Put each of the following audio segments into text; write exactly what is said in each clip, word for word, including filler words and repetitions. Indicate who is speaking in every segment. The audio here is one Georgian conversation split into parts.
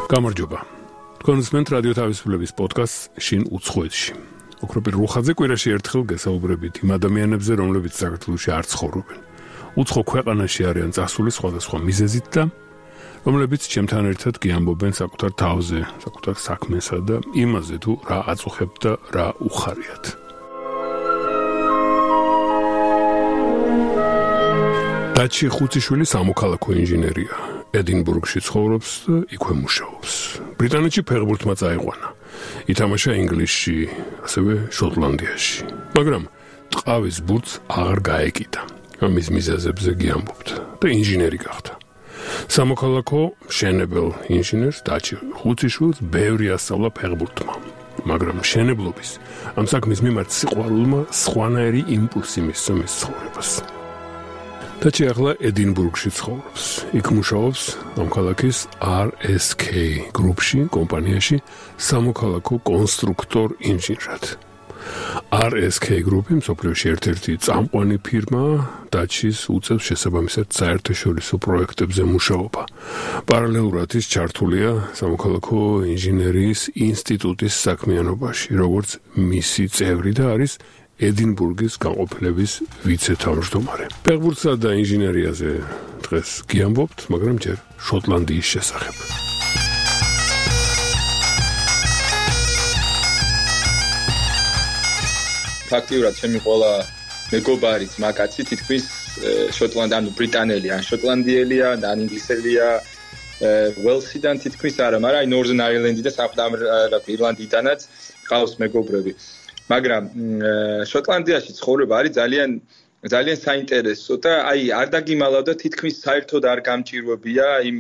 Speaker 1: გამარჯობა. თქვენ უსმენთ რადიო თავისუფლების პოდკასტს შინ უცხოეთში. ოქროპირ რუხაძე კვირაში ერთხელ გესაუბრებით იმ ადამიანებზე, რომლებიც საქართველოში არ ცხოვრობენ. უცხო ქვეყანაში არიან წასული სხვადასხვა მიზეზით და რომლებიც ჩემთან ერთად გიამბობენ საკუთარ თავზე, საკუთარ საქმესა და იმაზე თუ რა აწუხებთ და რა უხარიათ. დაჩი ხუციშვილი სამოქალაქო ინჟინერია. ედინბურგში ცხოვრობს და იქვე მუშაობს. ბრიტანეთში ფეხბურთმა წაიყვანა. ითამაშა ინგლისში, ასევე შოტლანდიაში. მაგრამ ტყავის ბურთს აღარ გაეკიდა. ამის მიზეზებზე გიამბობთ და ინჟინერი გახდა. სამოქალაქო მშენებელ ინჟინერს დაჩი ხუციშვილს ბევრი ასწავლა ფეხბურთმა. მაგრამ მშენებლობის ამ საქმის მიმართ სიყვარულმა სხვანაირი იმპულსი მისცა მის ცხოვრებას. დაჩი ახლა ედინბურგში ცხოვრობს. იქ მუშაობს ამ ქალაქის R S K გრუპში, კომპანიაში სამოქალაქო კონსტრუქტორ ინჟინრად. R S K გრუპი მსოფლიოში ერთ-ერთი წამყვანი ფირმაა, დაჩის უწევს შესაბამისად საერთაშორისო პროექტებზე მუშაობა. პარალელურად ის ჩართულია სამოქალაქო ინჟინერიის ინსტიტუტის საქმიანობაში, როგორც მისი წევრი და არის ედინბურგის განყოფილების ვიცე-თავმჯდომარე. ფეხბურთსა და ინჟინერიაზე დღეს გიამბობთ, მაგრამ ჯერ შოტლანდიის შესახებ.
Speaker 2: ფაქტიურად ჩემი ყველა მეგობარი ძმაკაცი თითქმის შოტლანდ ანუ ბრიტანელი ან შოტლანდიელია ან ინგლისელია ველსიდან თითქმის არა, მაგრამ აი ნორზერნ აილენდი და სამხრეთ ირლანდიიდანაც ყავს მეგობრები. მაგრამ შოტლანდიაში ცხოვრება არის ძალიან ძალიან საინტერესო და აი არ დაგიმალავდა თითქმის საერთოდ არ გამჭირვებია იმ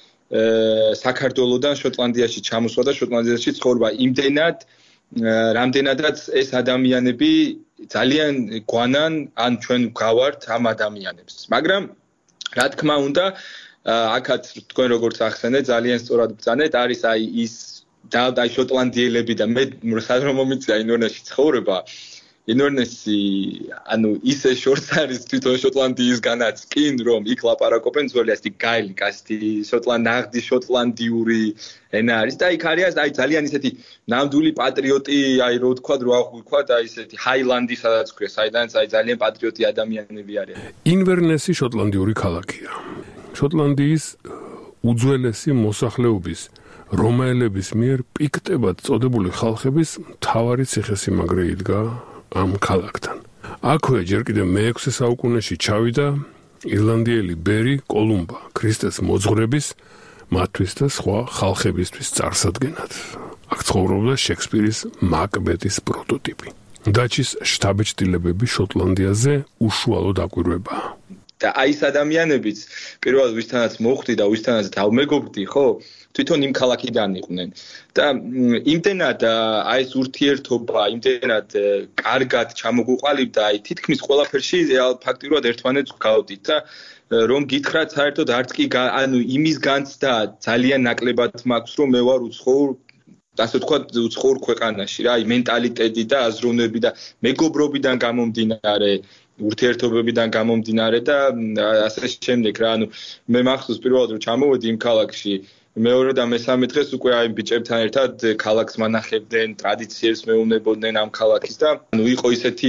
Speaker 2: საქართველოსდან შოტლანდიაში ჩამოსვლა და შოტლანდიაში ცხოვრება. იმდენად რამდენადაც ეს ადამიანები ძალიან გვანან ან ჩვენ გავართ ამ ადამიანებს. მაგრამ რა თქმა უნდა აქაც თქვენ როგორც ახსენეთ ძალიან სწორად ბრძანეთ არის აი ის და აი შოტლანდიელები და მე რომ მომიწია ინვერნესში ცხოვრება ინვერნესი ანუ ისე შორს არის თვითონ შოტლანდიისგანაც კინ რომ იქ ლაპარაკობენ ძველი ასეთი გაილი კასტი შოტლანდაღდი შოტლანდიური ენა არის და იქ არის აი ძალიან ისეთი ნამდვილი პატრიოტი აი რო ვთქვა რო აღვიქვა და ისეთი ჰაილანდი სადაც ქვია საიდანაც აი ძალიან პატრიოტი ადამიანები არიან.
Speaker 1: ინვერნესი შოტლანდიური ქალაქია. შოტლანდიის უძველესი მოსახლეობის რომაელების მიერ პიქტებად წოდებული ხალხების მთავარი ციხესიმაგრე იდგა ამ ქალაქთან. აქვე ჯერ კიდევ მეექვსე საუკუნეში ჩავიდა ირლანდიელი ბერი კოლუმბა, ქრისტეს მოძღვრების, მათთვის და სხვა ხალხებისთვის წარსადგენად. აქ ცხოვრობდა შექსპირის მაკბეთის პროტოტიპი. დაჩის შთაბეჭდილებები შოტლანდიაზე უშუალო დაკვირვებაა.
Speaker 2: და აი ეს ადამიანებიც პირველად ვისთანაც მოხვდი და ვისთანაც დავმეგობრდი, ხო? თვითონ იმ ქალაქიდან იყვნენ და იმდენად აი ეს ურთიერთობა იმდენად კარგად ჩამოგუყალიბდა აი თითქმის ყველაფერში ფაქტიურად ერთმანეთს გავდით და რომ გითხრათ საერთოდ არც კი ანუ იმის განცდა ძალიან ნაკლებად მაქვს რომ მე ვარ უცხოურ ასე ვთქვათ უცხოურ ქვეყანაში რა აი მენტალიტეტი და აზროვნები და მეგობრობიდან გამომდინარე ურთიერთობებიდან გამომდინარე და ასე შემდეგ რა ანუ მე მახსოვს პირველად რომ ჩამოვედი იმ ქალაქში მეორე და მესამე დღეს უკვე აი ბიჭებთან ერთად ქალაქს მანახებდნენ, ტრადიციებს მეუბნებოდნენ ამ ქალაქის და ანუ იყო ისეთი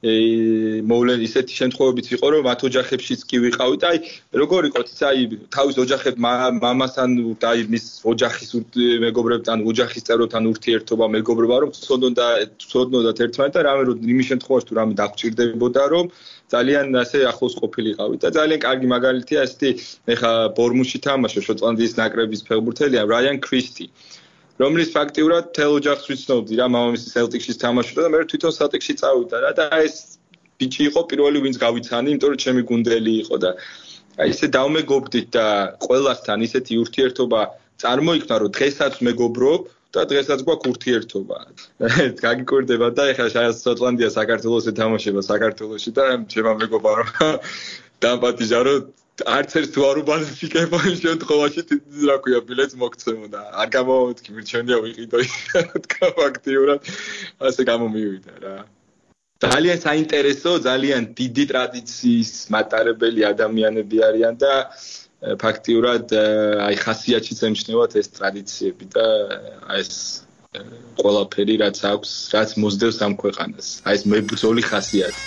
Speaker 2: მოვლენ ისეთი შემთხვევებიც იყო რომ მათ ოჯახებშიც კი ვიყავით და აი როგორ იყო აი თავის ოჯახებს მამასთან და აი მის ოჯახის მეგობრებთან, ოჯახის წევრებთან ურთიერთობა, მეგობრობა რომ ცოდნოდა ცოდნოდათ ერთმანეთს და რამე რომ იმის შემთხვევაში თუ რამე დაგჭირდებოდა რომ ძალიან ასე ახლოს ყოფილიყავით და ძალიან კარგი მაგალითია ესეთი ეხა ბორმუსში თამაშობს შოტლანდიის ნაკრების ფეხბურთელია რაიან კრისტი რომლის ფაქტიურად თელ ოჯახს ვიცნობდი რა მამამისი სელტიკში თამაშობდა და მე თვითონ სელტიკში წავიდა რა და ეს ბიჭი იყო პირველი ვინც გავიცანი იმიტომ რომ ჩემი გუნდელი იყო და აი ესე დავმეგობრდით და ყველასთან ისეთი ურთიერთობა წარმოიქნა რომ დღესაც მეგობრობ და დღესაც გვაქვს ურთიერთობა. გაგიკვირდება და ეხლა შოტლანდია საქართველოს ეთამაშება საქართველოში და ჩემ მეგობარ რომ დამპატიჟა რომ არც ერთ თუ არ უბალანსიკება იმ შემთხვევაში რა ქვია ბილეთს მოგცემოდა. არ გამოვთქი მირჩენია ვიყიდო თქვა ფაქტიურად ასე გამომივიდა რა. ძალიან საინტერესო, ძალიან დიდი ტრადიციის მატარებელი ადამიანები არიან და ფაქტიურად აი ხასიათშიც ემჩნევათ ეს ტრადიციები და აი ეს ყველაფერი რაც აქვს, რაც მოსდევს ამ ქვეყანას. აი ეს მებრძოლი ხასიათი.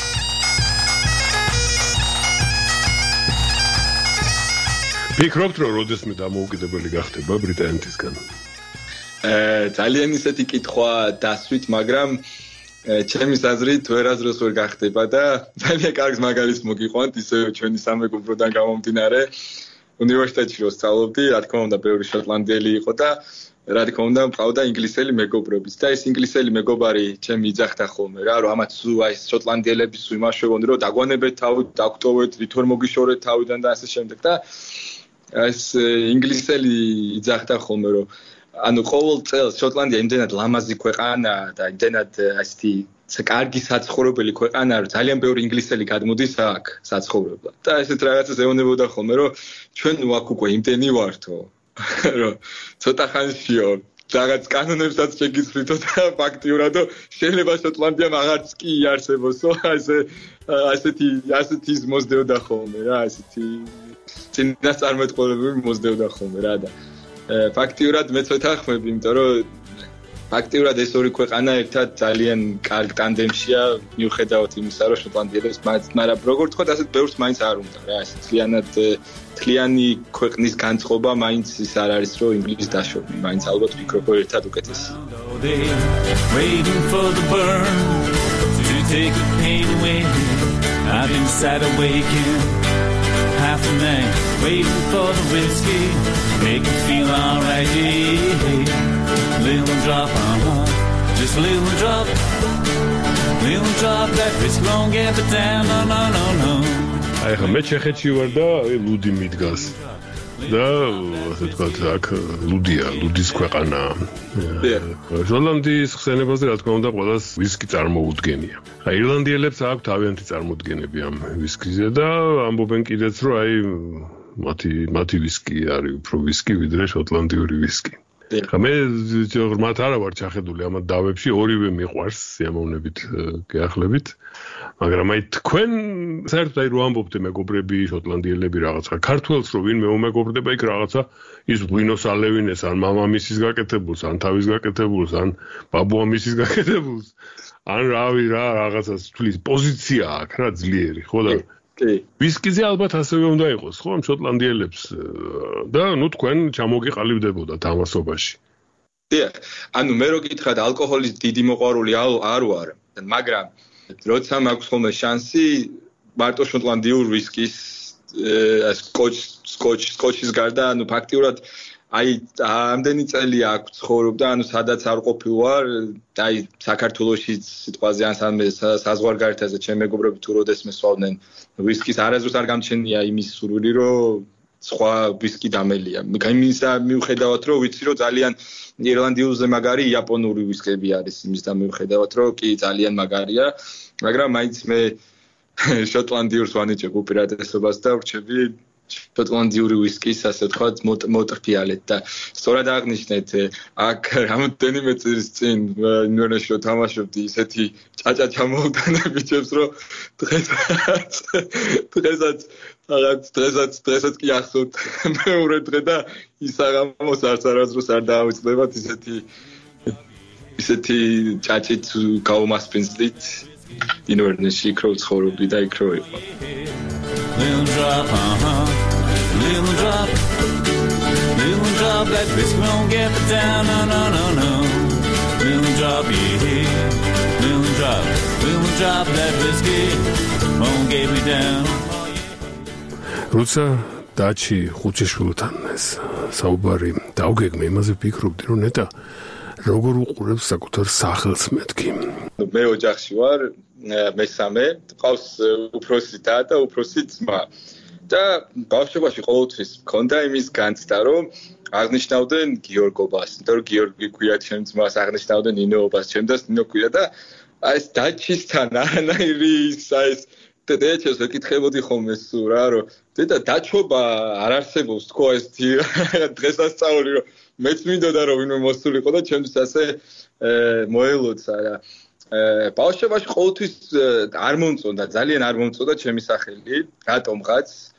Speaker 1: ფიქრობთ, რომ როდესმე დამოუკიდებელი გახდება ბრიტანეთისგან?
Speaker 2: აა ძალიან ისეთი კითხვა დასვით, მაგრამ ჩემი აზრით ვერაზროს ვერ გახდება და ძალიან კარგ მაგალითს მოგიყვანთ ისე ჩვენი სამეგობროდან გამომდინარე უნივერსიტეტში რო სწავლობდი, რა თქმა უნდა, ბევრი შოტლანდიელი იყო და რა თქმა უნდა, მყავდა ინგლისელი მეგობრებიც და ეს ინგლისელი მეგობარი ჩემი იძახდა ხოლმე რა, რომ ამათ სულ აი შოტლანდიელების სულ იმაშოვონდი, რომ დაგვანებეთ თავით, დაგტოვეთ, ვითომ მოგიშორეთ თავიდან და ასე შემდეგ და ეს ინგლისელი იძახდა ხოლმე, რომ ანუ ყოველ წელს შოტლანდია იმდენად ლამაზი ქვეყანაა და იმდენად ასეთი კარგი საცხოვრებელი ქვეყანაა, რომ ძალიან ბევრი ინგლისელი გადმოდის აქ საცხოვრებლად. და ესეთ რაღაცას ეუბნებოდა ხოლმე, რომ ჩვენ აქ უკვე იმდენი ვართო, რომ ცოტა ხანშიო რაღაც კანონებსაც შეგიცვლითო და ფაქტიურად შეიძლება შოტლანდია აღარც კი იარსებოსო, ასე ასეთი ასეთი მოსდევდა ხოლმე რა, ასეთი წინასწარმეტყველები მოსდევდა ხოლმე რა და ფაქტიურად მეც ვეთანხმები, იმიტომ რომ ფაქტიურად ეს ორი ქვეყანა ერთად ძალიან კარგ ტანდემშია, მიუხედავად იმისა, რომ შოტლანდიელებს მაინც, მაგრამ როგორც ვთქვათ, ასეთ ბევრს მაინც არ უნდა რა, ეს თლიანად თლიანი ქვეყნის განწყობა მაინც ის არ არის, რომ ინგლისს დაშორნი, მაინც ალბათ ვფიქრობ, რომ ერთად უკეთესია. Half the night, waiting for the whiskey, make me feel alright, yeah. Little drop, uh-huh, just a little drop, little drop, that whiskey won't get me down, no, no, no, no.
Speaker 1: აი ხა მე ჩეხეთში ვარ და ლუდი მიდგას და ასე ვთქვათ, აქ ლუდია, ლუდის ქვეყანაა. შოტლანდიის ხსენებაზე რა თქმა უნდა ყველას ვისკი წარმოუდგენია. აი ირლანდიელებს აქვს თავიანთი წარმოდგენები ამ ვისკიზე და ამბობენ კიდეც, რომ აი მათი მათი ვისკი არის უფრო ვისკი ვიდრე შოტლანდიური ვისკი. ხა მე ღრმათ არა ვარ ჩახედული ამ დავებში, ორივე მიყვარს სიამოვნებით გეახლებით. მაგრამ აი თქვენ საერთოდ აი რო ამბობთ მეგობრები შოტლანდიელები რაღაცა ქართველს რო ვინმე უმეგობრდება იქ რაღაცა ის ღვინოს ალევინეს ან მამამისის გაკეთებულს ან თავის გაკეთებულს ან ბაბუამისის გაკეთებულს ან რავი რა რაღაცას თulis პოზიცია აქვს რა ძლიერი ხო და კი ვისკიზე ალბათ ასევე უნდა იყოს ხო ამ შოტლანდიელებს და ნუ თქვენ ჩამოგიყალიბდებოდათ ამასობაში
Speaker 2: დიახ ანუ მე რო გითხრათ ალკოჰოლის დიდი მოყვარული არ ვარ მაგრამ როცა მაქვს ხოლმე შანსი მარტო შოტლანდიურ ვისკის სკოჩ სკოჩ სკოჩის გარდა ანუ ფაქტიურად აი ამდენი წელი აქვს ცხოვრობდა ანუ სადაც არ ყოფილვარ აი საქართველოშიც სიტყვაზე ან საზღვარგარეთაზე ჩემი მეგობრები თუ როდესმე სვავდნენ ვისკის არასდროს არ გამჩენია იმის სურვილი რომ სხვა ვისკი დამელია იმისა მიუხედავად რომ ვიცი რომ ძალიან ირლანდიულზე მაგარი იაპონური ვისკები არის იმის და მიუხედავად რომ კი ძალიან მაგარია მაგრამ მაინც მე შოტლანდიურს ვანიჭებ უპირატესობას და ვრჩები შოტლანდიური ვისკის ასე ვთქვათ მოტრფიალეთ და სწორად აღნიშნეთ აქ რამდენიმე წლის წინ ინვერნეში რომ თამაშობდი ისეთი ჭაჭა ჩამოვდანა ბიჭებს რომ დღესაც დღესაც რაღაც დღესაც დღესაც კი ახსოვთ მეორე დღე და ის აღამოს არც არასდროს არ დაავიწყდებათ ისეთი ისეთი ჭაჭით გაუმასპინძლით ინვერნეში იქ რო ცხოვრობდი და იქ რო იყო Little drop, uh-huh, little drop, little drop, that whiskey won't get me down, no, no, no, no. Little drop, yeah, little drop, little drop, that whiskey won't get me down.
Speaker 1: როცა დაჩი ხუჩიშვილთან ეს საუბარი დავგეგმე, იმაზე ვფიქრობდი, რომ ნეტა როგორ უყურებს საკუთარ სახელს მეთქი. მე ოჯახში ვარ, მესამე, ყავს უფროსი და და უფროსი ძმა. და ბავშვობაში ყოველთვის მქონდა იმის განცდა, რომ აღნიშნავდნენ გიორგობას, იმიტომ რომ გიორგი ქვია ჩემ ძმას, აღნიშნავდნენ ნინოობას, ჩემ დას ნინო ქვია და აი ეს დაჩისთან არანაირი ის აი ეს დედაჩეს ვეკითხებოდი ხოლმე სულ რა, რომ დედა დაჩობა არ არსებობს თქო ეს დღესასწაული, რომ მეც მინდოდა რომ ვინმე მოსულიყო და ჩემთვის ასე მოელოცა რა. ბავშვობაში ყოველთვის არ მომწონდა, ძალიან არ მომწონდა ჩემი სახელი, რატომღაც.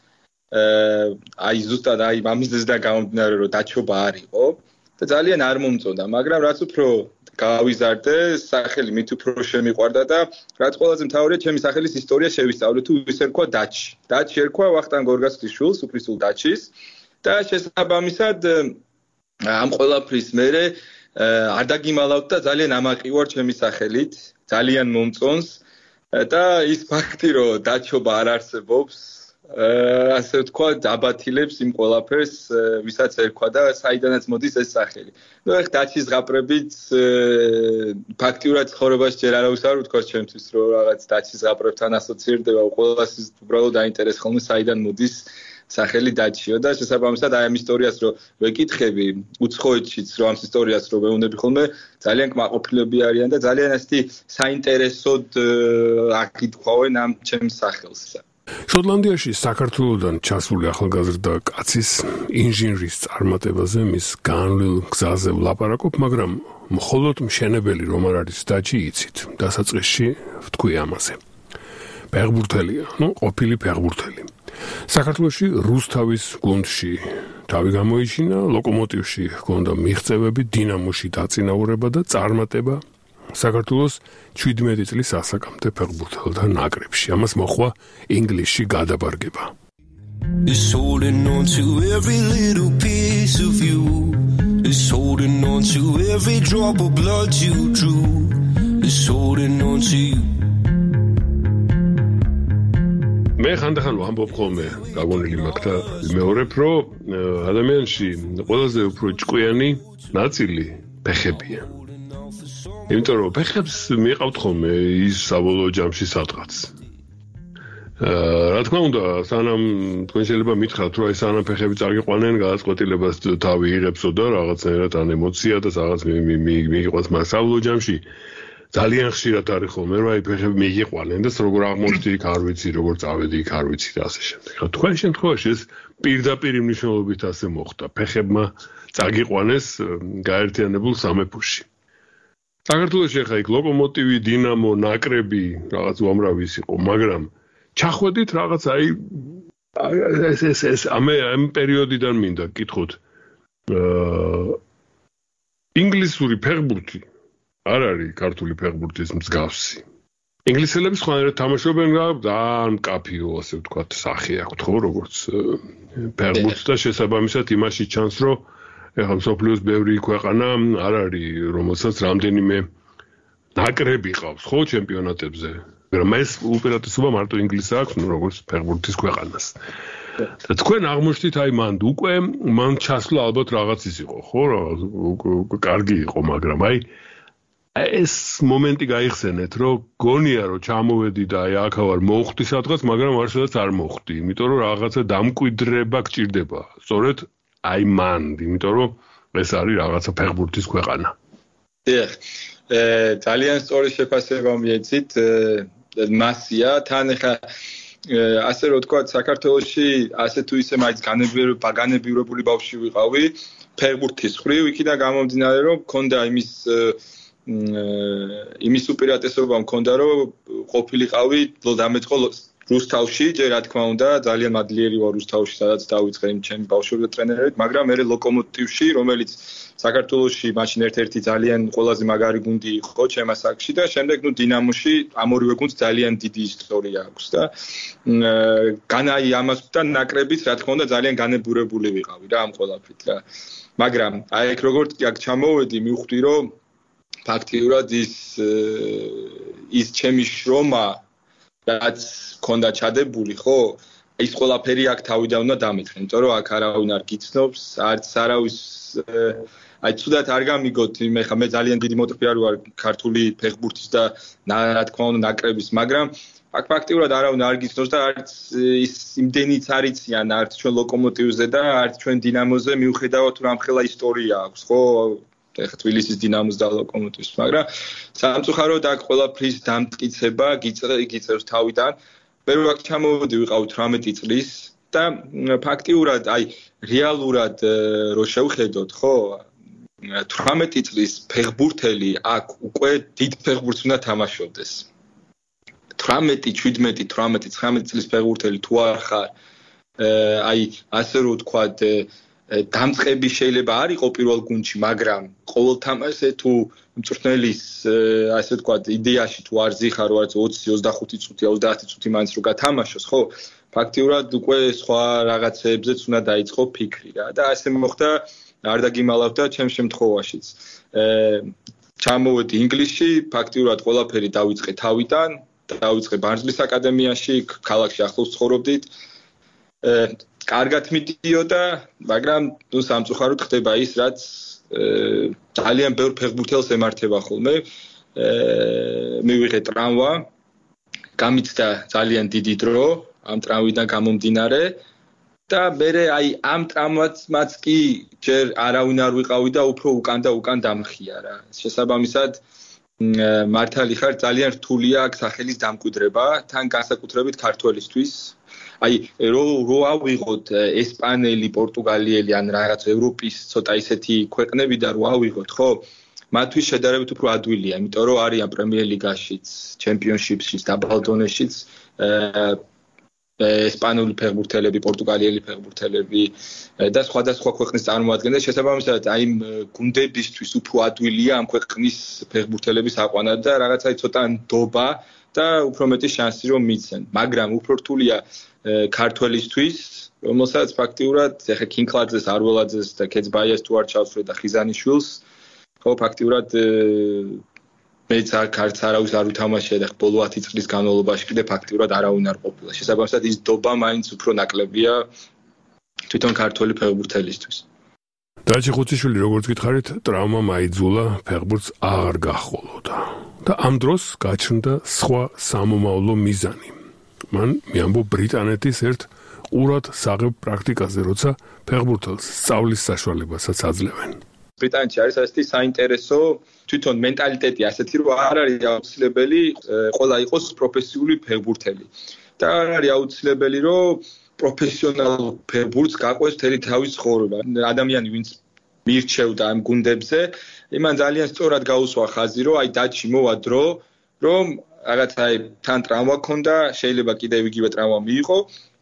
Speaker 2: აი ზუსტად აი ამისდან გამომდინარე რომ დაჩობა არ იყო და ძალიან არ მომწონდა, მაგრამ რაც უფრო გავიზარდე, სახელი მით უფრო შემიყვარდა და რაც ყველაზე მთავარია, ჩემი სახელის ისტორია შევისწავლე თუ ისე რქვა დაჩი. დაჩი ერქვა ვახტანგ გორგასლის შვილს, უფლისულ დაჩის და შესაბამისად ამ ყველაფრის მერე არ დაგიმალავთ და ძალიან ამაყივარ ჩემი სახელით, ძალიან მომწონს და ის ფაქტი რომ დაჩობა არ არსებობს ასე თქვა დაბათილებს იმ ყველაფერს ვისაც ერქვა და საიდანაც მოდის ეს სახელი. ნუ ეხ დაჩის ზღაპრებით ფაქტიურად ცხოვრებაში ჯერ არავის არ უთქვა ჩემთვის რომ რაღაც დაჩის ზღაპრებთან ასოცირდება, ყველას უბრალოდ დაინტერესებს ხოლმე საიდან მოდის სახელი დაჩიო და შესაბამისად აი ამ ისტორიას რომ ვეკითხები უცხოეთშიც რომ ამ ისტორიას რომ ვეუბნები ხოლმე ძალიან კმაყოფილები არიან და ძალიან ასეთი საინტერესოდ აკითხავენ ამ ჩემს სახელს.
Speaker 1: შოტლანდიაში საქართველოსთან ჩასული ახალგაზრდა კაცის ინჟინრის წარმატებაზე მის განვლილ გზაზე ვლაპარაკობ, მაგრამ მხოლოდ მშენებელი რომ არ არის დაჩი იცით. დასაწყისში ვთქვი ამაზე. ფეხბურთელია, ნუ ყოფილი ფეხბურთელი. საქართველოში რუსთავის გუნდში თავი გამოიჩინა, ლოკომოტივში ჰქონდა მიღწევები, დინამოში დაწინაურება და წარმატება საქართველოს შვიდმეტი წლის ასაკამდე ფეხბურთელთა ნაკრებში. ამას მოჰყვა ინგლისში გადაბარგება. It's holding on to every little piece of you. It's holding on to every drop of blood you drew. It's holding on to you. მე ხანდახან ვამბობ ხოლმე გაგონილი მაგთა მეორებ რომ ადამიანში ყველაზე უფრო ჭკვიანი ნაწილი ფეხებია. იმიტომ რომ ფეხებს მიყავთ ხოლმე ის საბოლოო ჯამში სადღაც. რა თქმა უნდა, სანამ თქვენ შეიძლება მითხრათ, რომ აი სანამ ფეხები წაგიყვანენ, გადაწყვეტილებას თავი იღებსო და რაღაცნაირად ან ემოცია და რაღაც მიიღოს მას საბოლოო ჯამში. ძალიან ხშირად არის ხოლმე, რომ აი ფეხები მიგიყვანენ და როგორ აღმოჩნდი იქ არ ვიცი, როგორ წავედი იქ არ ვიცი და ასე შემდეგ. რა თქვენ შემთხვევაში ეს პირდაპირ მნიშვნელობით ასე მოხდა. ფეხებმა წაგიყვანეს გაერთიანებულ სამეფოში. საქართველოში ახლა იქ ლოკომოტივი, დინამო, ნაკრები, რაღაც უამრავი ის იყო, მაგრამ ჩახვედით რაღაც აი ეს ეს ეს ამ ამ პერიოდიდან მინდა გკითხოთ. აა ინგლისური ფეხბურთი არ არის ქართული ფეხბურთის მსგავსი. ინგლისელები სხვანაირად თამაშობენ და ძალიან მკაფიო, ასე ვთქვათ, სახე აქვთ ხო, როგორც ფეხბურთს და შესაბამისად იმაში ჩანს, რომ ეხლა მსოფლიოს ბევრი ქვეყანა არ არის, რომელსაც რამდენიმე ნაკრები ყავს, ხო, ჩემპიონატებზე. მაგრამ ეს უპირატესობა მარტო ინგლისს აქვს, ნუ როგორც ფეხბურთის ქვეყანას. და თქვენ აღმოჩნდით აი მან უკვე მან ჩასვლა ალბათ რაღაც ის იყო, ხო, რა კარგი იყო, მაგრამ აი ეს მომენტი გაიხსენეთ, რომ გონია რომ ჩამოვედი და აი აქ ვარ მოხვდი სადღაც, მაგრამ არცერთაც არ მოხვდი, იმიტომ რომ რაღაცა დამკვიდრება გჭირდება. სწორედ აი მან, იმიტომ რომ ეს არის რაღაცა ფეხბურთის ქვეყანა.
Speaker 2: დიახ. ძალიან სწორი შეფასება მიეცით, მასია, თან ახლა ასე რომ თქვა, საქართველოში ასე თუ ისე მაინც განებივრებული ბავშვი ვიყავი, ფეხბურთის ხრივ, იქიდან გამომდინარე რომ მქონდა იმის იმის უპირატესობა მქონდა, რომ ყოფილიყავი დამეწყო რუსთავში, ჯერ რა თქმა უნდა, ძალიან მადლიერი ვარ რუსთავში, სადაც დავიწყე იმ ჩემი ბავშვობრივი ტრენერებით, მაგრამ მე ლოკომოტივში, რომელიც საქართველოში მაშინ ერთ-ერთი ძალიან ყველაზე მაგარი გუნდი იყო ჩემ ასაკში და შემდეგ ნუ დინამოში ამ ორივე გუნდს ძალიან დიდი ისტორია აქვს და განაი ამასთან ნაკრებით, რა თქმა უნდა, ძალიან განებურებული ვიყავი რა ამ ყველაფრით რა. მაგრამ აი ეგ როგორც აქ ჩამოვედი, მივხვდი რომ ფაქტიურად ის ის ჩემი შრომა რაც ქონდა ჩადებული, ხო? ის ყველაფერი აქ თავიდან უნდა დამეწყე, იმიტომ რომ აქ არავინ არ გიცნობს, არც არავის აი ცუდად არ გამიგოთ, მე ხა მე ძალიან დიდი მოწფეარი ვარ ქართული ფეხბურთის და რა თქმა უნდა ნაკრების, მაგრამ აქ ფაქტიურად არავინ არ გიცნობს და არც ის იმდენიც არ იციან, არც ჩვენ ლოკომოტივზე და არც ჩვენ დინამოზე მიუხედავად რომ ამხელა ისტორია აქვს, ხო? ეხლა თბილისის დინამოს და ლოკომოტივის, მაგრამ სამწუხაროდ აქ ყველაფრის დამტკიცება გიწევს თავიდან. მე რო აქ ჩამოვედი ვიყავი თვრამეტი წლის და ფაქტიურად აი რეალურად რო შევხედოთ, ხო, თვრამეტი წლის ფეხბურთელი აქ უკვე დიდ ფეხბურთს უნდა თამაშობდეს. თვრამეტი, შვიდმეტი, თვრამეტი, ცხრამეტი წლის ფეხბურთელი თუ არ ხარ აი ასე რომ ვთქვათ დამწყები შეიძლება არ იყო პირველ გუნდში, მაგრამ ყოველ თამაშზე თუ მწვრთნელის ასე ვთქვათ იდეაში თუ არ ზიხარო, არც ოცი, ოცდახუთი წუთი, ოცდაათი წუთი მაინც რო გათამაშოს, ხო? ფაქტიურად უკვე სხვა რაღაცეებზეც უნდა დაიწყო ფიქრი რა და ასე მოხდა, არ დაგიმალავდა ჩემ შემთხვევაშიც. ჩამოვედი ინგლისში, ფაქტიურად ყველაფერი დავიწყე თავიდან, დავიწყე ბარნსლის აკადემიაში, ქალაქში ახლოს ცხოვრობდით. კარგად მიდიოდა, მაგრამ ნუ სამწუხაროდ ხდება ის, რაც ძალიან ბევრ ფეხბურთელს ემართება ხოლმე. მივიღე ტრამვა, გამიცდა ძალიან დიდი დრო ამ ტრამვიდან გამომდინარე და მე აი ამ ტრამვაც კი ჯერ არავინ არ ვიყავი და უფრო უკან და უკან დამხია რა. შესაბამისად მართალი ხარ, ძალიან რთულია აქ სახელის დამკვიდრება, თან განსაკუთრებით ქართველისთვის. აი რო რო ავიღოთ ესპანელი, პორტუგალიელი ან რაღაც ევროპის ცოტა ისეთი ქვეყნები და რო ავიღოთ, ხო? მათთვის შედარებით უფრო ადვილია, იმიტომ რომ არიან პრემიერ ლიგაშიც, ჩემპიონშიპშიც, დაბალ დონეშიც ესპანური ფეხბურთელები, პორტუგალიელი ფეხბურთელები და სხვადასხვა ქვეყნის წარმოადგენლები. შესაბამისად, აი გუნდებისთვის უფრო ადვილია ამ ქვეყნის ფეხბურთელების აყვანა და რაღაცა ცოტა ნდობა და უფრო მეტი შანსი რომ მიცენ. მაგრამ უფრო რთულია ქართველისთვის, რომელსაც ფაქტიურად ეხა კინკლაძეს, არველაძეს და კეცბაიას თუ არ ჩავსვე და ხიზანიშვილს, ხო ფაქტიურად მეც არც არავის არ უთამაშია და ბოლო ათი წლის განმავლობაში კიდე ფაქტიურად არავინ არ ყოფილა. შესაბამისად ის დობა მაინც უფრო ნაკლებია თვითონ ქართველი ფეხბურთელისთვის.
Speaker 1: დაჩი ხუციშვილი, როგორც გითხარით, ტრავმა მაიძულა, ფეხბურთს აღარ გაჰყოლოდა და ამ დროს გაჩნდა სხვა სამომავლო მიზანი. მან მიამბო ბრიტანეთის ერთ ყურად საღებ პრაქტიკაზე, როცა ფეხბურთელს სწავლის საშუალებასაც აძლევენ.
Speaker 2: ბრიტანეთში არის ასეთი საინტერესო თვითონ მენტალიტეტი ასეთი, რომ არ არის აუცილებელი ყველა იყოს პროფესიული ფეხბურთელი. და არ არის აუცილებელი, რომ პროფესიონალურ ფეხბურთს გაყვეს მთელი თავის ცხოვრება. ადამიანი, ვინც მირჩევდა ამ გუნდებზე, იმან ძალიან სწორად გაუსვა ხაზი, რომ აი დათში მოვა დრო, რომ რაღაცა აი თან ტრავმა ქონდა, შეიძლება კიდევ იგივე ტრავმა მიიღო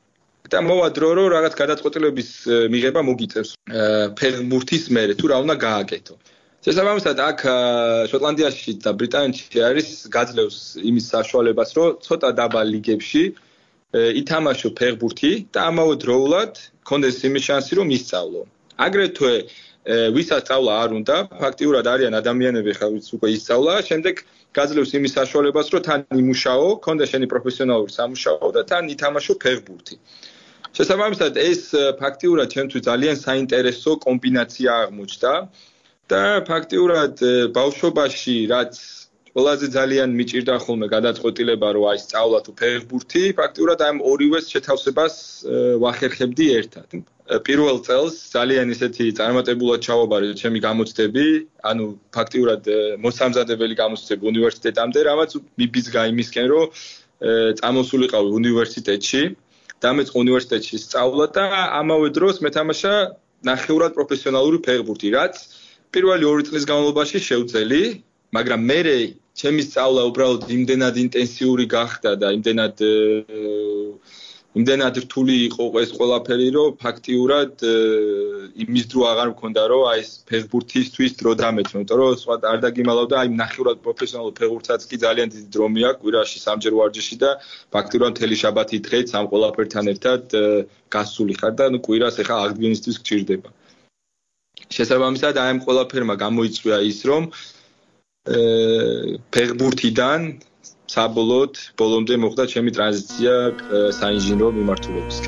Speaker 2: და მოვა დრო, რომ რაღაც გადაწყვეტილების მიღება მოგიწევს ფეხბურთის მერე, თუ რა უნდა გააკეთო. შესაბამისად, აქ შოტლანდიაში და ბრიტანეთში არის გაძლევს იმის საშუალებას, რომ ცოტა დაბალ ლიგებში ითამაშო ფეხბურთი და ამავე დროულად კონდეს იმის შანსი, რომ ისწავლო. აგრეთვე ვისაც სწავლა არ უნდა, ფაქტიურად არიან ადამიანები, ხა ვიც უკვე ისწავლა, შემდეგ გაძლევს იმის საშუალებას, რომ თან იმუშაო, კონდეს შენი პროფესიონალური სამუშაო და თან ითამაშო ფეხბურთი. შესაბამისად, ეს ფაქტიურად ჩემთვის ძალიან საინტერესო კომბინაცია აღმოჩნდა და ფაქტიურად ბავშვობაში, რაც ყველაზე ძალიან მიჭირდა ხოლმე გადაწყვეტილება, რომ აი სწავლა თუ ფეხბურთი, ფაქტიურად ამ ორივეს შეთავსებას ვახერხებდი ერთად. პირველ წელს ძალიან ისეთი წარმატებულად ჩავაბარე ჩემი გამოცდები, ანუ ფაქტიურად მოსამზადებელი გამოცდები უნივერსიტეტამდე, რამაც მიბიძგა იმისკენ, რომ წამოსულიყავი უნივერსიტეტში, დამეწყო უნივერსიტეტში სწავლა და ამავე დროს მეთამაშა ნახევრად პროფესიონალური ფეხბურთი, რაც პირველი ორი წლის განმავლობაში შევძელი, მაგრამ მერე ჩემი სწავლა უბრალოდ იმდენად ინტენსიური გახდა და იმდენად იმდენად რთული იყო ეს ყველაფერი, რომ ფაქტიურად იმის დრო აღარ მქონდა, რომ აი ეს ფეხბურთისთვის დრო დამეწმო, იმიტომ რომ სხვა არ დაგიმალავდა, აი ნახევრად პროფესიონალურ ფეხბურთსაც კი ძალიან დიდი დრო მიაქვს, კვირაში სამჯერ ვარჯიში და ფაქტიურად მთელი შაბათი დღეც ამ ყველაფერთან ერთად გასული ხარ და ნუ კვირას ეხა აღდგენისთვის გჭირდება. შესაბამისად, აი ამ ყველაფერმა გამოიწვია ის, რომ ფეხბურთიდან საბოლოოდ ბოლომდე მოხდა ჩემი ტრანზიცია საინჟინრო მიმართულებისკენ.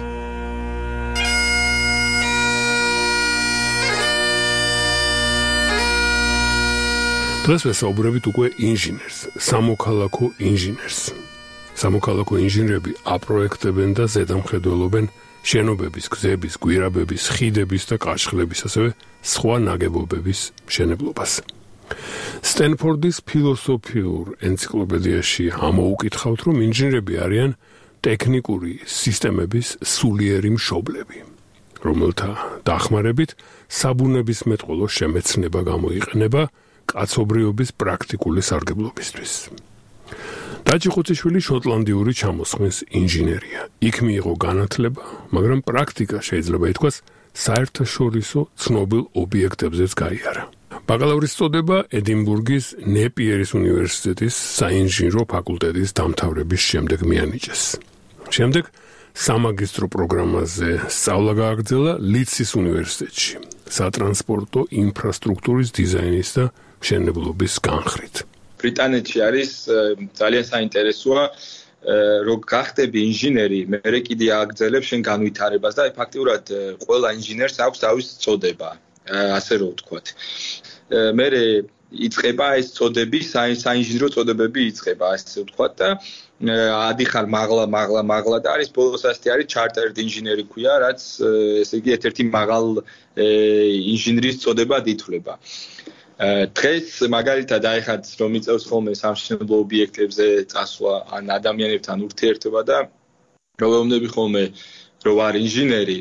Speaker 1: დღეს ვესაუბრებით უკვე ინჟინერს, სამოქალაქო ინჟინერს. სამოქალაქო ინჟინრები აპროექტებენ და ზედამხედველობენ შენობების, გზების, გვირაბების, ხიდების და კაშხლების, ასევე სხვა ნაგებობების მშენებლობას. სტენფორდის ფილოსოფიურ ენციკლოპედიაში ამოუკითხავთ, რომ ინჟინრები არიან ტექნიკური სისტემების სულიერი მშობლები, რომელთა დახმარებით საბუნებისმეტყველო შემეცნება გამოიყენება კაცობრიობის პრაქტიკული სარგებლობისთვის. ტაჯიხუციშვილი შოტლანდიური ჩამოსხმის ინჟინერია. იქ მიიღო განათლება, მაგრამ პრაქტიკა შეიძლება ითქვას საერთაშორისო ცნობილ ობიექტებზეც გაიარა. ბაკალავრის წოდება ედინბურგის ნეპიერის უნივერსიტეტის საინჟინრო ფაკულტეტის დამთავრების შემდეგ მიანიჭეს. შემდეგ სამაგისტრო პროგრამაზე სწავლა გააგრძელა ლიცის უნივერსიტეტში, სატრანსპორტო ინფრასტრუქტურის დიზაინის და მშენებლობის განხრით.
Speaker 2: ბრიტანეთში არის ძალიან საინტერესოა რომ გახდები ინჟინერი, მე კიდე აგრძელებს შენ განვითარებას და ფაქტიურად ყველა ინჟინერს აქვს თავის წოდება, ასე რომ ვთქვათ. მე იწყება ეს წოდები, საინჟინრო წოდებები იწყება, ასე ვთქვათ და ადიხარ მაღლა, მაღლა, მაღლა და არის ბოლოს ასეთი არის chartered ინჟინერი ქვია, რაც ესე იგი ერთ-ერთი მაღალ ინჟინრის წოდებად ითვლება. დღეს მაგალითად აიხად რომ იწევს ხოლმე სამშენებლო ობიექტებზე წასვლა ან ადამიანებთან ურთიერთობა და რომ ვეუბნები ხოლმე რომ ვარ ინჟინერი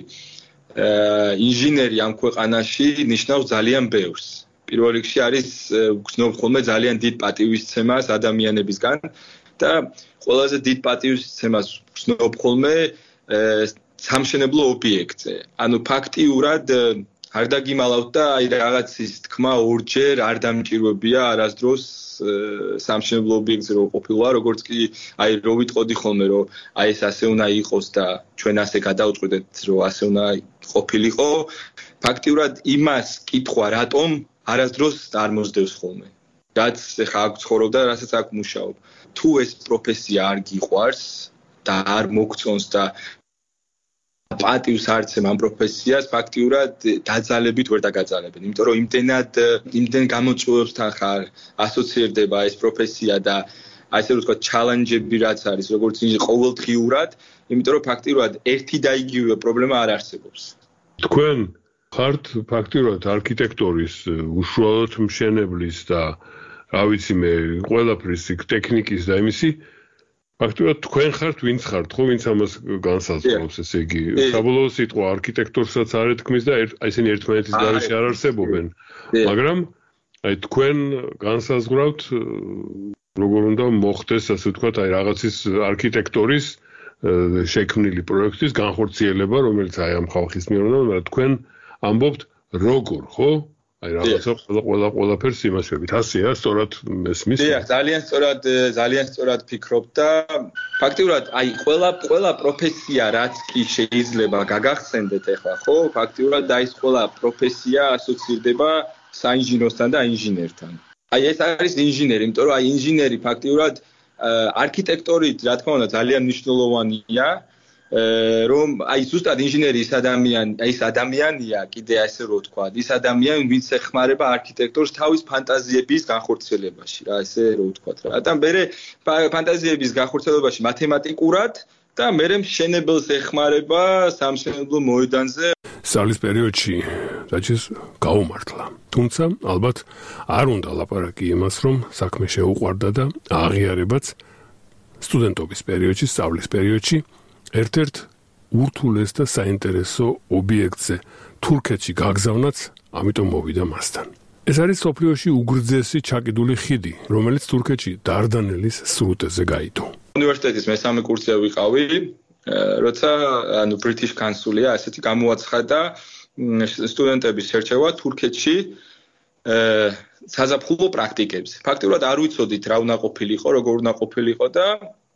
Speaker 2: ინჟინერი ამ ქვეყანაში ნიშნავს ძალიან ბევრს. პირველ რიგში არის გრძნობ ხოლმე ძალიან დიდ პატივისცემას ადამიანებისგან და ყველაზე დიდ პატივისცემას გრძნობ ხოლმე სამშენებლო ობიექტზე. ანუ ფაქტიურად არ დაგიმალავთ და აი რაღაცის თქმა ორჯერ არ დამჭირვებია არასდროს სამშენებლო ობიექტზე რო ყოფილა, როგორც კი აი რო ვიტყოდი ხოლმე რომ აი ეს ასე უნდა იყოს და ჩვენ ასე გადავწყვეტეთ რომ ასე უნდა ყოფილიყო, ფაქტიურად იმას კითხვა რატომ არასდროს არ მოსდევს ხოლმე. რაც ეხა აქ ცხოვრობ და რასაც აქ მუშაობ. თუ ეს პროფესია არ გიყვარს და არ მოგწონს და პატივს არცემ ამ პროფესიას, ფაქტიურად დაძალებით ვერ დაგაძალებენ. იმიტომ რომ იმდენად იმდენ გამოწვევებთან ხარ ასოცირდება ეს პროფესია და ასე რომ ვთქვათ, ჩალენჯები რაც არის, როგორც ყოველდღიურად, იმიტომ რომ ფაქტიურად ერთი და იგივე პრობლემა არ არსებობს.
Speaker 1: თქვენ ხართ ფაქტიურად არქიტექტორის, უშუალოდ მშენებლის და რა ვიცი მე, ყველაფრის ტექნიკის და იმისი ფაქტობრივად თქვენ ხართ ვინც ხართ ხო ვინც ამას განსაზღვრავს ესე იგი საბოლოო სიტყვა არქიტექტორსაც არ ეთქმის და ესენი ერთმანეთის გარეშე არ არსებობენ მაგრამ აი თქვენ განსაზღვრავთ როგორ უნდა მოხდეს ასე ვთქვათ აი რაღაცის არქიტექტორის შექმნილი პროექტის განხორციელება რომელიც აი ამ ხალხის მიერ უნდა მაგრამ თქვენ ამბობთ როგორ ხო აი რაღაცა ყველა ყველაფერს იმასებით ასეა სწორად მესმის
Speaker 2: დიახ ძალიან სწორად ძალიან სწორად ფიქრობ და ფაქტიურად აი ყველა ყველა პროფესია რაც კი შეიძლება გაგახსენდეთ ახლა ხო ფაქტიურად აი ეს ყველა პროფესია ასოცირდება საინჟინროსთან და ინჟინერთან აი ეს არის ინჟინერი იმიტომ რომ აი ინჟინერი ფაქტიურად არქიტექტორით რა თქმა უნდა ძალიან მნიშვნელოვანია რომ აი ზუსტად ინჟინერი ის ადამიანი, აი ეს ადამიანია, კიდე ასე რომ ვთქვა, ის ადამიანი, ვინც ეხმარება არქიტექტორს თავის ფანტაზიების განხორციელებაში, რა ესე რომ ვთქვათ რა. და მე ფანტაზიების განხორციელებაში მათემატიკურად და მე მშენებელს ეხმარება სამშენებლო მოედანზე.
Speaker 1: სწავლის პერიოდში რაჭის გაუმართლა. თუმცა ალბათ არ უნდა ლაპარაკი იმას, რომ საქმე შეუყვარდა და აღიარებაც სტუდენტობის პერიოდში, სწავლის პერიოდში ერთ-ერთ ურთულეს და საინტერესო ობიექტზე თურქეთში გაგზავნაც, ამიტომ მოვიდა მასთან. ეს არის სოფლიოში უგრძესი ჩაკიდული ხიდი, რომელიც თურქეთში დარდანელის სრუტეზე გაიდო.
Speaker 2: უნივერსიტეტის მესამე კურსზე ვიყავი, როცა ანუ British Council-ია ასეთი გამოაცხადა სტუდენტების შერჩევა თურქეთში საზაფხულო პრაქტიკებზე. ფაქტობრივად არ ვიცოდით რა უნდა ყოფილიყო, როგორ უნდა ყოფილიყო და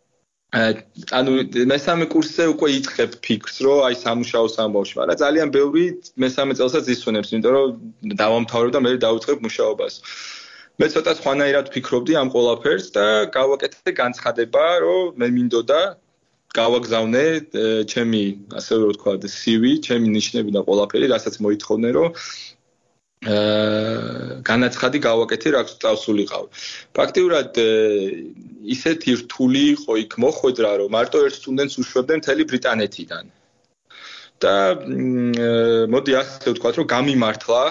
Speaker 2: ანუ მესამე კურსზე უკვე იწყებ ფიქრს, რომ აი სამუშაოს ამბავში, მაგრამ ძალიან ბევრი მესამე წელსაც ისვენებს, იმიტომ რომ დავამთავრებ და მე დავიწყებ მუშაობას. მე ცოტა სხვანაირად ფიქრობდი ამ ყველაფერს და გავაკეთე განცხადება, რომ მე მინდოდა გავაგზავნე ჩემი, ასე რომ ვთქვათ, C V, ჩემი ნიშნები და ყველაფერი, რასაც მოითხოვდნენ, რომ აა განაცხადი გავაკეთე, რაც წავსულიყავ. ფაქტიურად ისეთი რთული იყო იქ მოხვედრა, რომ მარტო ერთ სტუდენტს უშვებდნენ მთელი ბრიტანეთიდან. და მოდი ასე ვთქვათ, რომ გამიმართლა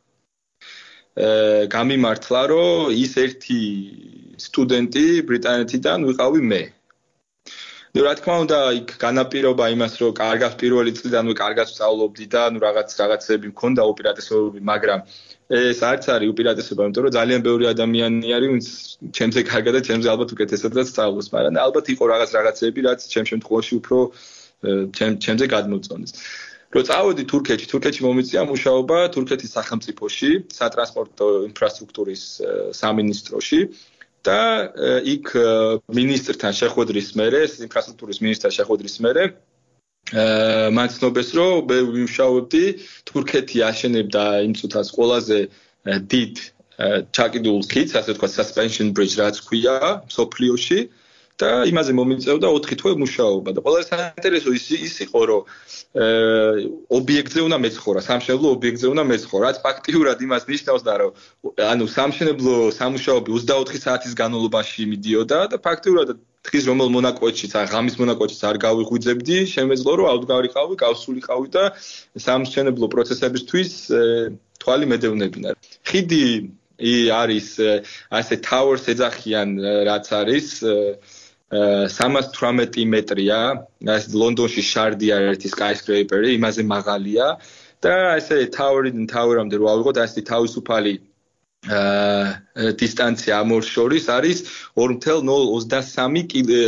Speaker 2: აა გამიმართლა, რომ ის ერთი სტუდენტი ბრიტანეთიდან ვიყავი მე. ნუ რა თქმა უნდა, იქ განაპირობა იმას, რომ კარგად პირველი წლიდანვე კარგად ვსწავლობდი და ნუ რაღაც რაღაცები მქონდა უპირატესობები, მაგრამ ეს არც არის უპირატესობა, იმიტომ რომ ძალიან ბევრი ადამიანი არის, ვინც ჩემზე კარგად და ჩემზე ალბათ უკეთესადაც სწავლობს, მაგრამ ალბათ იყო რაღაც რაღაცები, რაც ჩემ შემთხვევაში უფრო ჩემ ჩემზე გადმოწონეს. რო წავედი თურქეთში, თურქეთში მომიწია მუშაობა თურქეთის სახელმწიფოში, სატრანსპორტო ინფრასტრუქტურის სამინისტროში და იქ მინისტრთან შეხვედრის მერე, ინფრასტრუქტურის მინისტრთან შეხვედრის მერე მან ცნობს, რომ მე ვიმუშაობდი თურქეთი აშენებდა იმ წუთას ყველაზე დიდ ჩაკიდულ ქიდს, ასე ვთქვათ, suspension bridge რაც ქვია სოფლიოში და იმაზე მომიწევდა ოთხი თვე მუშაობა და ყველაზე საინტერესო ის ის იყო, რომ ობიექტზე უნდა მეცხოვრა, სამშენებლო ობიექტზე უნდა მეცხოვრა, რაც ფაქტიურად იმას ნიშნავს და რომ ანუ სამშენებლო სამუშაოები ოცდაოთხი საათის განმავლობაში მიდიოდა და ფაქტიურად დღის რომელ მონაკვეთშიც, აი ღამის მონაკვეთშიც არ გავიღვიძებდი, შემეძლო რომ ავდგარიყავი, გავსულიყავი და სამშენებლო პროცესებისთვის თვალი მედევნებინა. ხიდი არის ასე towers ეძახიან, რაც არის სამას თვრამეტი მეტრია, ეს ლონდონში შარდია ერთი skyscraper-ი, იმაზე მაღალია და ესე tower-იდან tower-ამდე რო ავიღოთ, ასე თავისუფალი დისტანცია ამ ორ შორის არის ორი ათეული ნული ოცდასამი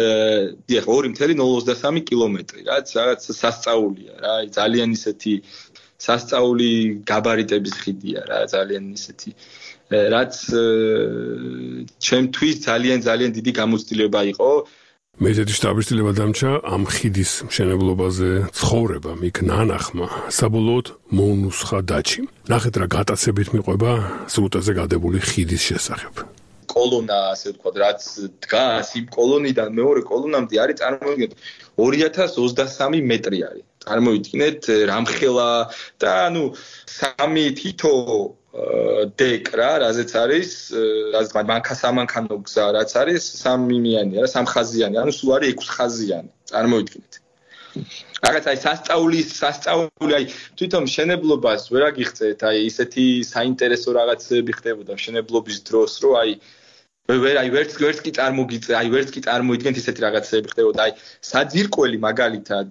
Speaker 2: კილომეტრი, რაც რაღაც სასწაულია რა, ძალიან ისეთი სასწაული გაბარიტების ხიდია რა, ძალიან ისეთი რაც ჩემთვის ძალიან ძალიან დიდი გამოცდილება იყო.
Speaker 1: მე ზედი შთაბეჭდილება დამჭა ამ ხიდის მშენებლობაზე ცხოვრებამ იქ ნანახმა საბოლოოდ მოუნუსხა დაჩი. ნახეთ რა გატაცებით მიყვება სრუტეზე გადებული ხიდის შესახებ.
Speaker 2: კოლონა, ასე ვთქვათ, რაც დგას იმ კოლონიდან მეორე კოლონამდე არის წარმოიდგინეთ ორი ათას ოცდასამი მეტრი არის. წარმოიდგინეთ რამხელა და ანუ სამი თითო დეკრა, რაზეც არის, რაც მანქა-სამანქანო გზა, რაც არის სამიმიანი, რა სამხაზიანი, ანუ სულ არის ექვსხაზიანი. წარმოიდგინეთ. რაღაც აი სასწაული, სასწაული, აი თვითონ მშენებლობას ვერ აგიღწევთ, აი ისეთი საინტერესო რაღაცები ხდებოდა მშენებლობის დროს, რომ აი ვერ აი ვერც ვერც კი წარმოგიწე, აი ვერც კი წარმოიდგენთ ისეთი რაღაცები ხდებოდა, აი საძირკველი მაგალითად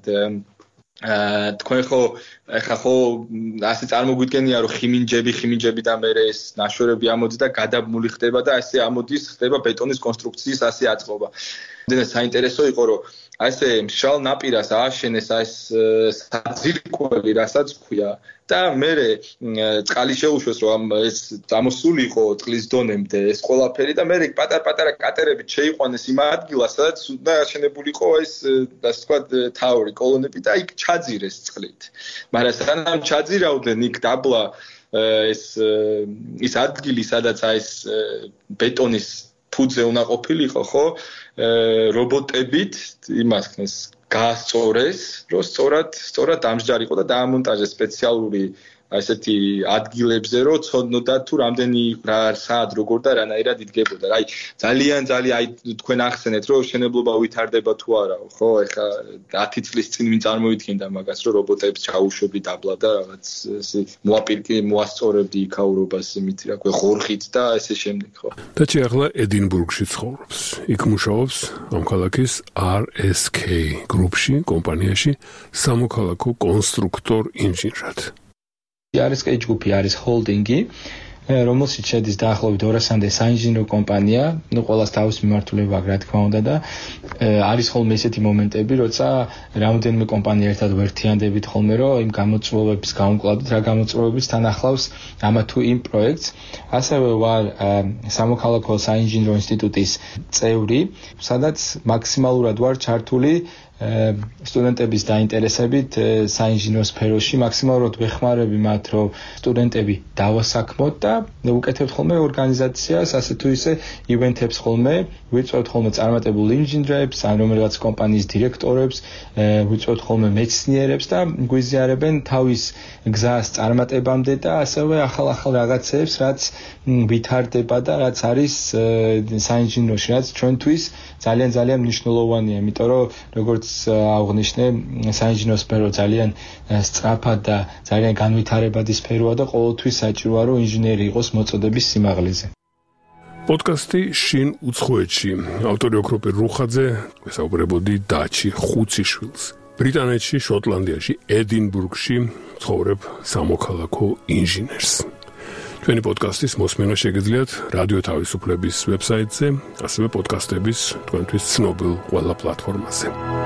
Speaker 2: აა თქვენ ხო ეხა ხო ასე წარმოგვიდგენია რომ ხიმინჯები ხიმინჯები და მე ეს ნაშორები ამოდის და გადაბმული ხდება და ასე ამოდის ხდება ბეტონის კონსტრუქციის ასე აწყობა. ძალიან საინტერესო იყო რომ ასე მშრალ ნაპირას ააშენეს ეს საძირკველი, რასაც ქვია და მე წყალი შეუშვეს რომ ეს წამოსულიყო წყლის დონემდე ეს ყველაფერი და მე პატარ-პატარა კატერებით შეიყვანეს იმ ადგილას, სადაც უნდა აშენებულიყო ეს ასე ვთქვათ თავი, კოლონები და იქ ჩაძირეს წყლით. მაგრამ სანამ ჩაძირავდნენ იქ დაბლა ეს ის ადგილი, სადაც აი ეს ბეტონის ფუძე უნდა ყოფილიყო, ხო? რობოტებით იმას ხნეს გაასწორეს, რომ სწორად სწორად დამსჯარიყო და დაამონტაჟეს სპეციალური ასეთი ადგილებზე, რომ ცოდნოდა თუ რამდენი რა საათ როგორ და რანაირად იდგებოდა. აი ძალიან ძალიან აი თქვენ ახსენეთ, რომ შენებლობა ვითარდება თუ არა, ხო? ეხა ათი წლის წინ ვინ წარმოიდგენდა მაგას, რომ რობოტებს ჩაუშვები დაბლა და რაღაც ესე მოაპირკი მოასწორებდი იქაურობას იმით, რა ქვია, ხორხით და ესე შემდეგ, ხო?
Speaker 1: და ჩი ახლა ედინბურგში ცხოვრობს. იქ მუშაობს ამ ქალაქის R S K გრუპში, კომპანიაში სამოქალაქო კონსტრუქტორ ინჟინრად.
Speaker 3: R S K ჯგუფი არის ჰოლდინგი, რომელშიც შედის დაახლოებით ორასამდე საინჟინრო კომპანია, ну ყველას თავის მიმართულება რა თქმა უნდა და არის ხოლმე ესეთი მომენტები, როცა რამოდენიმე კომპანია ერთად ვერთიანდებით ხოლმე, რომ იმ გამოწვევების გამკლავდით, რა გამოწვევების თან ახლავს ამა თუ იმ პროექტს. ასევე ვარ სამოქალაქო საინჟინრო ინსტიტუტის წევრი, სადაც მაქსიმალურად ვარ ჩართული სტუდენტების დაინტერესებით საინჟინრო სფეროში, მაქსიმალურად ვეხმარები მათ, რომ სტუდენტები დავასაქმოთ და უკეთებთ ხოლმე ორგანიზაციას, ასე თუ ისე ივენთებს ხოლმე, ვიწვევთ ხოლმე წარმატებულ ინჟინრებს, ან რომელიღაც კომპანიის დირექტორებს, ვიწვევთ ხოლმე მეცნიერებს და გვიზიარებენ თავის გზას წარმატებამდე და ასევე ახალ-ახალ რაღაცებს, რაც ვითარდება და რაც არის საინჟინროში, რაც ჩვენთვის ძალიან ძალიან მნიშვნელოვანია, იმიტომ რომ როგორც აღნიშნე, საინჟინრო სფერო ძალიან სწრაფად და ძალიან განვითარებადი სფეროა და ყოველთვის საჭიროა, რომ ინჟინერი იყოს მოწოდების სიმაღლეზე.
Speaker 1: პოდკასტი შინ უცხოეთში. ავტორი ოქროპირ რუხაძე ვესაუბრებოდი დაჩი ხუციშვილს. ბრიტანეთში, შოტლანდიაში, ედინბურგში ცხოვრებ სამოქალაქო ინჟინერს. ჩვენი პოდკასტის მოსმენა შეგიძლიათ რადიო თავისუფლების ვებსაიტზე, ასევე პოდკასტების თქვენთვის ცნობილ ყველა პლატფორმაზე.